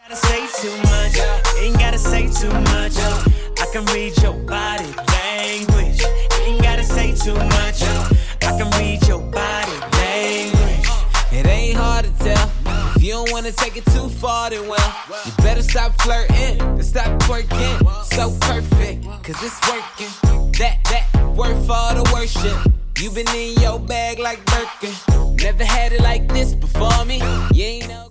Gotta say too much, ain't gotta say too much. I can read your body language. Ain't gotta say too much. I can read your body language. It ain't hard to tell. If you don't wanna take it too far, then well, you better stop flirting and stop twerking. So perfect, cause it's working. That worth all the worship. You been in your bag like Birkin. Never had it like this before me. You ain't know.